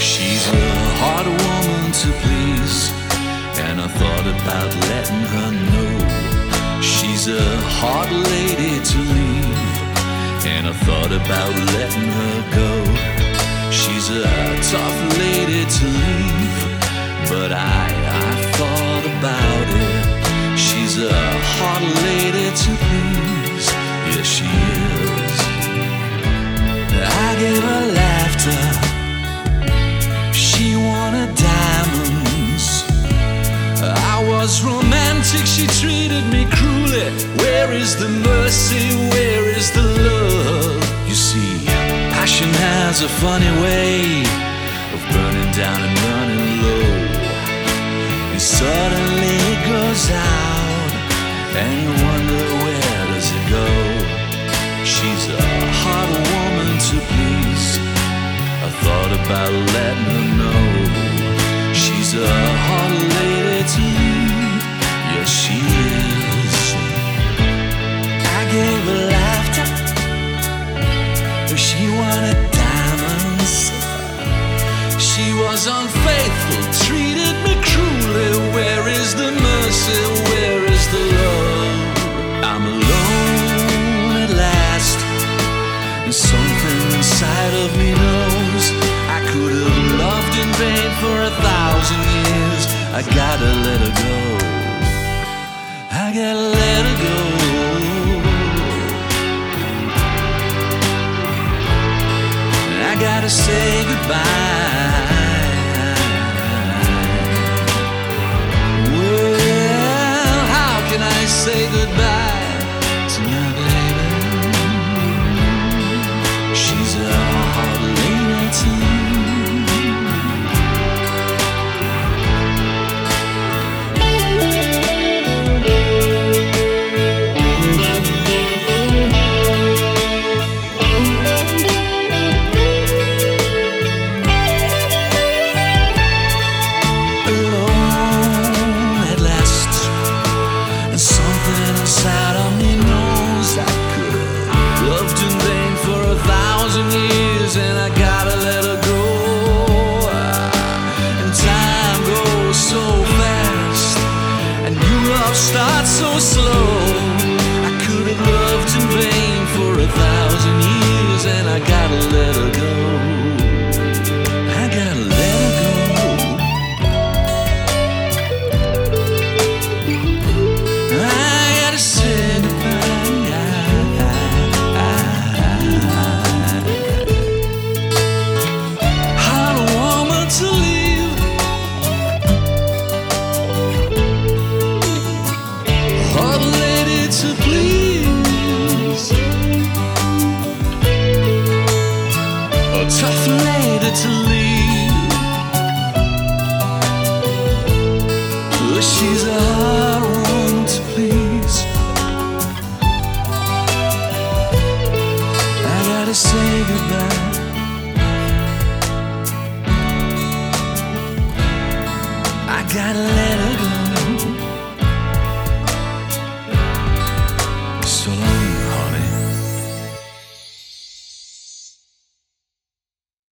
She's a hard woman to please, and I thought about letting her know. She's a hard lady to leave, and I thought about letting her go. She's a tough lady to leave, but I thought about it. She's a hard lady to please, yes she is. I gave her laughter, she wanted diamonds. I was romantic, she treated me cruelly. Where is the mercy, where is the love? You see, passion has a funny way of burning down and running low. And suddenly it goes out, and you wonder where does it go. She's a hard woman to please, I thought about letting her know. She's a hard lady to leave, yes she is. I gave her laughter, but she wanted diamonds. She was unfaithful, treated me cruelly. Where is the mercy, where is the love? I'm alone at last, and something inside of me knows I could have loved in vain for 1,000 years. I gotta let her go, I gotta let her go. I gotta say goodbye. Well, how can I say goodbye to my baby? She's a hard lady to leave. Alone at last, and something inside of me knows I could have loved in vain for 1,000 years, and I gotta let her go. And time goes so fast, and new love starts so slow. I could have loved in vain for 1,000 years, and I gotta let her go. I gotta let her go. I gotta say goodbye. Hard woman to leave, hard lady to please, a tough lady to leave. She's a hard woman to please. I gotta say goodbye. I gotta let